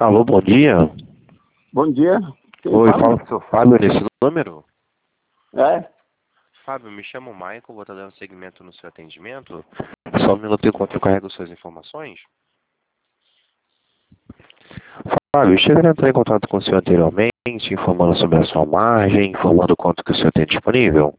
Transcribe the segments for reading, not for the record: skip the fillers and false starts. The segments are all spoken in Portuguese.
Alô, bom dia. Bom dia. Quem Oi, fala? fala com o seu Fábio nesse número. É? Fábio, me chamo Michael, vou estar dando seguimento no seu atendimento. Só um minuto enquanto eu carrego suas informações. Fábio, chega a entrar em contato com o senhor anteriormente, informando sobre a sua margem, informando quanto que o senhor tem disponível.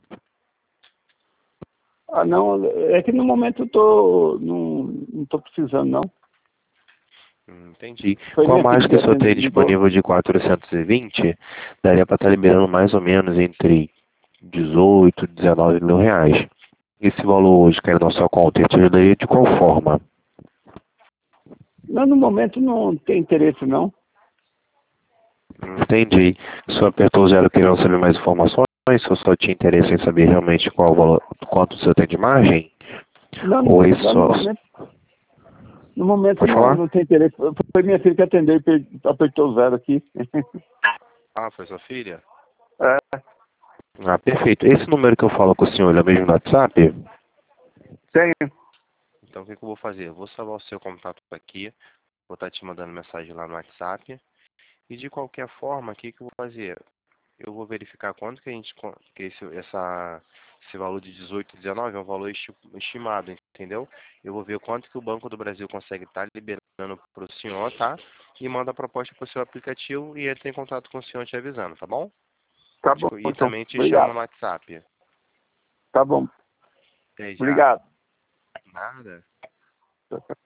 Ah, não, é que no momento não tô precisando, não. Entendi. Foi Qual minha filha margem que que o senhor tem ligou. disponível de 420? Daria para estar liberando mais ou menos entre 18 e 19 mil reais. Esse valor hoje caindo na sua conta, eu te ajudaria de qual forma? Não, no momento não tem interesse, não. Entendi. O senhor apertou zero querendo saber mais informações? Ou só tinha interesse em saber realmente qual o valor, quanto o senhor tem de margem? Não, Ou isso não, só... no momento Pode falar? não tem interesse. Foi minha filha que atendeu e apertou o zero aqui. Ah, foi sua filha? É, Ah, perfeito. Esse número que eu falo com o senhor, ele é mesmo no WhatsApp? tenho. Então o que que eu vou fazer? Eu vou salvar o seu contato aqui, vou estar te mandando mensagem lá no WhatsApp. E de qualquer forma, o que que eu vou fazer? Eu vou verificar quanto que a gente que esse valor de 18, 19 é um valor estimado, entendeu? Eu vou ver quanto que o Banco do Brasil consegue estar liberando para o senhor, tá? E manda a proposta para o seu aplicativo e entra em contato com o senhor te avisando, tá bom? Tá bom, E então. também te chama Obrigado. no WhatsApp. Tá bom. Até já. Obrigado. Nada.